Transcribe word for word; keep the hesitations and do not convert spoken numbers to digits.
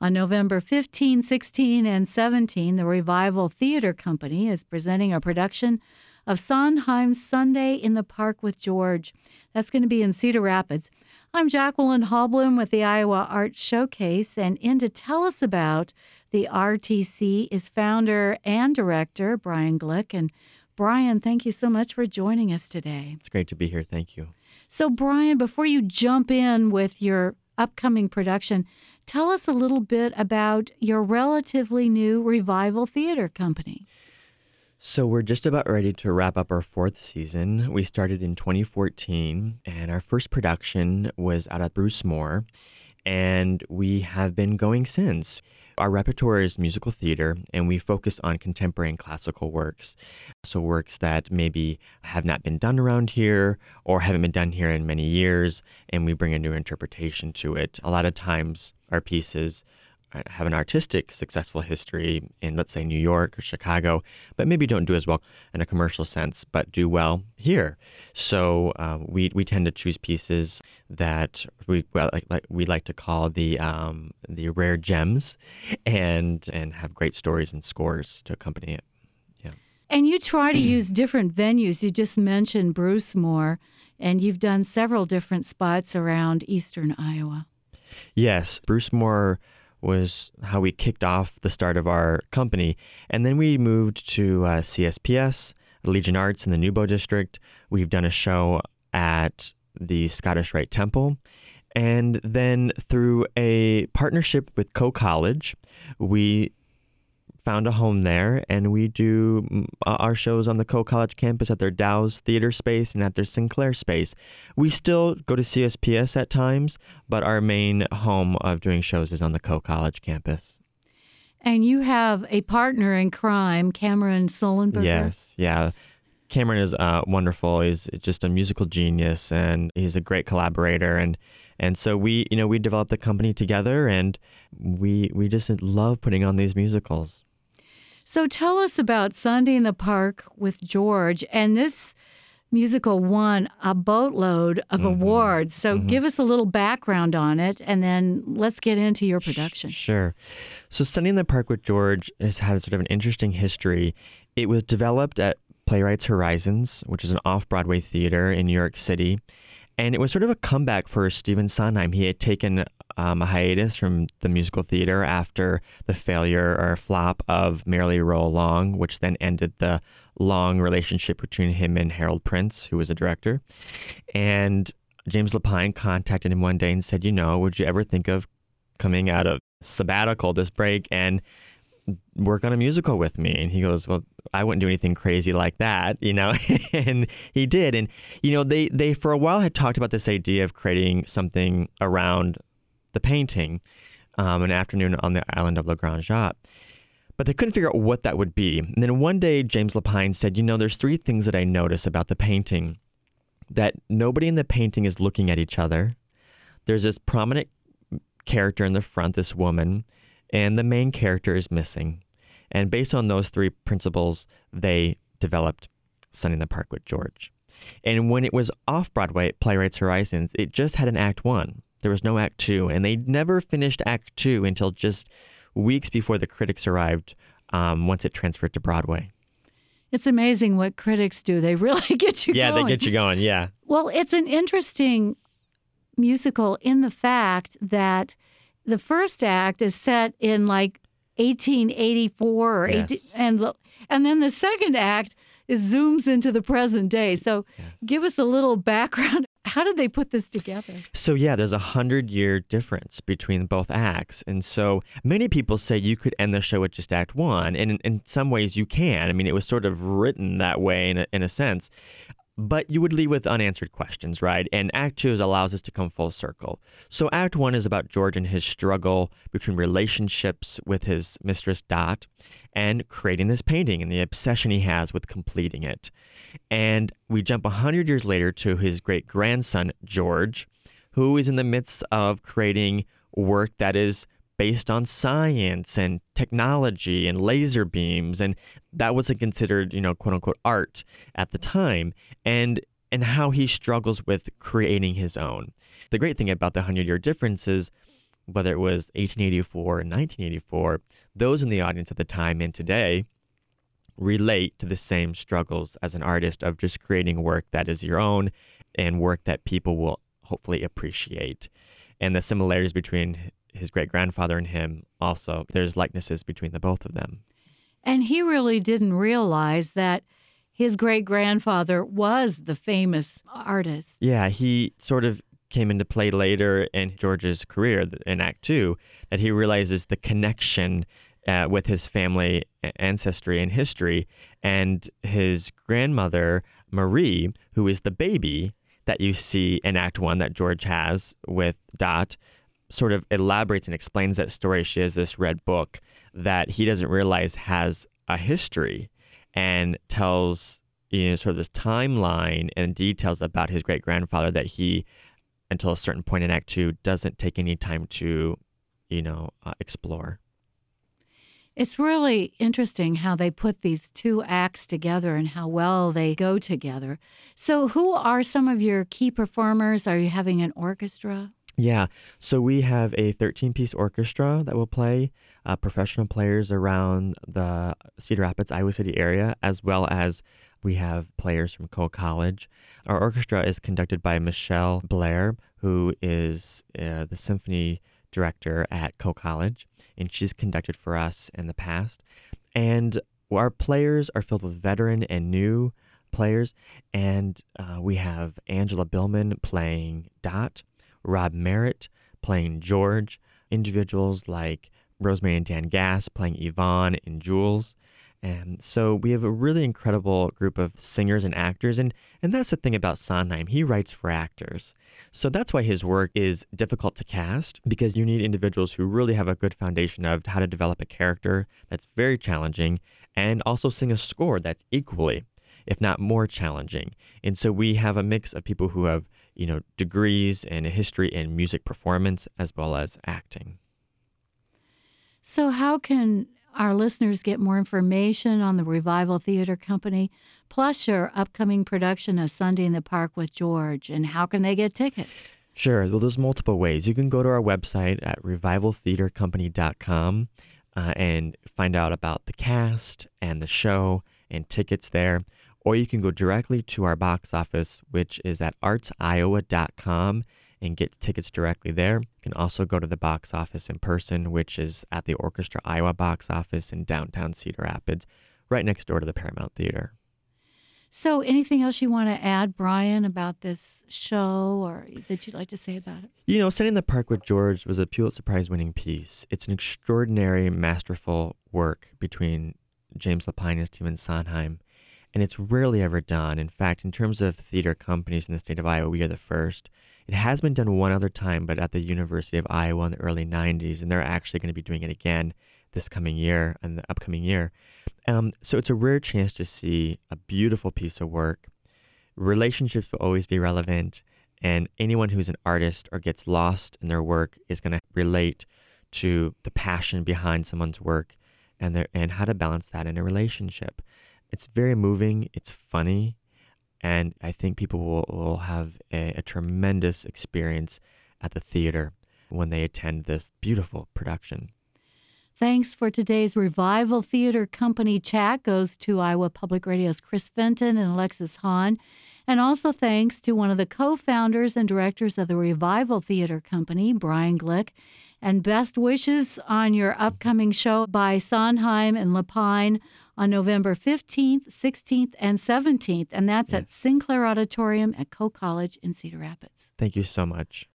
On November fifteenth, sixteenth, and seventeenth, the Revival Theater Company is presenting a production of Sondheim's Sunday in the Park with George. That's going to be in Cedar Rapids. I'm Jacqueline Hallblum with the Iowa Arts Showcase, and in to tell us about the R T C is founder and director Brian Glick. And Brian, thank you so much for joining us today. It's great to be here. Thank you. So, Brian, before you jump in with your upcoming production, tell us a little bit about your relatively new Revival Theater Company. So we're just about ready to wrap up our fourth season. We started in twenty fourteen, and our first production was out at Bruce Moore, and we have been going since. Our repertoire is musical theater, and we focus on contemporary and classical works. So works that maybe have not been done around here or haven't been done here in many years, and we bring a new interpretation to it. A lot of times our pieces have an artistic, successful history in, let's say, New York or Chicago, but maybe don't do as well in a commercial sense, but do well here. So uh, we we tend to choose pieces that we well, like, like we like to call the um, the rare gems, and and have great stories and scores to accompany it. Yeah. And you try to use different venues. You just mentioned Bruce Moore, and you've done several different spots around eastern Iowa. Yes, Bruce Moore was how we kicked off the start of our company. And then we moved to uh, C S P S, Legion Arts in the Newbo District. We've done a show at the Scottish Rite Temple. And then through a partnership with Co College, we found a home there, and we do our shows on the Co College campus at their Dow's Theater space and at their Sinclair space. We still go to C S P S at times, but our main home of doing shows is on the Co College campus. And you have a partner in crime, Cameron Sullenberger. Yes, yeah. Cameron is uh, wonderful. He's just a musical genius, and he's a great collaborator. And and so we, you know, we developed the company together, and we we just love putting on these musicals. So tell us about Sunday in the Park with George. And this musical won a boatload of mm-hmm. awards. So mm-hmm. give us a little background on it, and then let's get into your production. Sure. So Sunday in the Park with George has had sort of an interesting history. It was developed at Playwrights Horizons, which is an off-Broadway theater in New York City. And it was sort of a comeback for Stephen Sondheim. He had taken um, a hiatus from the musical theater after the failure or flop of Merrily Roll Along, which then ended the long relationship between him and Harold Prince, who was a director. And James Lapine contacted him one day and said, you know, would you ever think of coming out of sabbatical, this break, and work on a musical with me? And he goes, well, I wouldn't do anything crazy like that, you know. And he did. And, you know, they, they for a while had talked about this idea of creating something around the painting, um, an afternoon on the island of La Grande Jatte. But they couldn't figure out what that would be. And then one day, James Lapine said, you know, there's three things that I notice about the painting. That nobody in the painting is looking at each other. There's this prominent character in the front, this woman, and the main character is missing. And based on those three principles, they developed Sunday in the Park with George. And when it was off-Broadway at Playwrights Horizons, it just had an act one. There was no act two. And they never finished act two until just weeks before the critics arrived, um, once it transferred to Broadway. It's amazing what critics do. They really get you yeah, going. Yeah, they get you going, yeah. Well, it's an interesting musical in the fact that the first act is set in like eighteen eighty-four, or yes. eighteen, and and then the second act is zooms into the present day. So yes. give us a little background. How did they put this together? So yeah, there's a hundred-year difference between both acts. And so many people say you could end the show with just act one. And in, in some ways you can. I mean, it was sort of written that way in a, in a sense. But you would leave with unanswered questions, right? And Act Two allows us to come full circle. So Act One is about George and his struggle between relationships with his mistress Dot and creating this painting and the obsession he has with completing it. And we jump a hundred years later to his great grandson George, who is in the midst of creating work that is based on science and technology and laser beams, and that wasn't considered, you know, quote unquote art at the time, and and how he struggles with creating his own. The great thing about the hundred year difference is whether it was eighteen eighty-four or nineteen eighty-four, those in the audience at the time and today relate to the same struggles as an artist of just creating work that is your own and work that people will hopefully appreciate. And the similarities between his great-grandfather and him also, there's likenesses between the both of them. And he really didn't realize that his great-grandfather was the famous artist. Yeah, he sort of came into play later in George's career in Act Two, that he realizes the connection uh, with his family ancestry and history, and his grandmother, Marie, who is the baby that you see in Act One that George has with Dot, sort of elaborates and explains that story. She has this red book that he doesn't realize has a history, and tells, you know, sort of this timeline and details about his great-grandfather that he, until a certain point in Act Two, doesn't take any time to, you know, uh, explore. It's really interesting how they put these two acts together and how well they go together. So who are some of your key performers? Are you having an orchestra? Yeah, so we have a thirteen-piece orchestra that will play, uh, professional players around the Cedar Rapids, Iowa City area, as well as we have players from Cole College. Our orchestra is conducted by Michelle Blair, who is uh, the symphony director at Cole College, and she's conducted for us in the past. And our players are filled with veteran and new players, and uh, we have Angela Billman playing Dot, Rob Merritt playing George, individuals like Rosemary and Dan Gass playing Yvonne and Jules. And so we have a really incredible group of singers and actors. And, and that's the thing about Sondheim. He writes for actors. So that's why his work is difficult to cast, because you need individuals who really have a good foundation of how to develop a character that's very challenging, and also sing a score that's equally, if not more, challenging. And so we have a mix of people who have, you know, degrees and a history in music performance as well as acting. So how can our listeners get more information on the Revival Theater Company, plus your upcoming production of Sunday in the Park with George, and how can they get tickets? Sure. Well, there's multiple ways. You can go to our website at revival theater company dot com uh, and find out about the cast and the show and tickets there. Or you can go directly to our box office, which is at arts iowa dot com, and get tickets directly there. You can also go to the box office in person, which is at the Orchestra Iowa box office in downtown Cedar Rapids, right next door to the Paramount Theater. So anything else you want to add, Brian, about this show, or that you'd like to say about it? You know, Sunday in the Park with George was a Pulitzer Prize-winning piece. It's an extraordinary, masterful work between James Lapine and Stephen Sondheim. And it's rarely ever done. In fact, in terms of theater companies in the state of Iowa, we are the first. It has been done one other time, but at the University of Iowa in the early nineties, and they're actually going to be doing it again this coming year and the upcoming year. Um, so it's a rare chance to see a beautiful piece of work. Relationships will always be relevant, and anyone who's an artist or gets lost in their work is going to relate to the passion behind someone's work and their, and how to balance that in a relationship. It's very moving, it's funny, and I think people will, will have a, a tremendous experience at the theater when they attend this beautiful production. Thanks for today's Revival Theater Company chat goes to Iowa Public Radio's Chris Fenton and Alexis Hahn. And also thanks to one of the co-founders and directors of the Revival Theater Company, Brian Glick. And best wishes on your upcoming show by Sondheim and Lapine on November fifteenth, sixteenth, and seventeenth. And that's yeah. at Sinclair Auditorium at Cole College in Cedar Rapids. Thank you so much.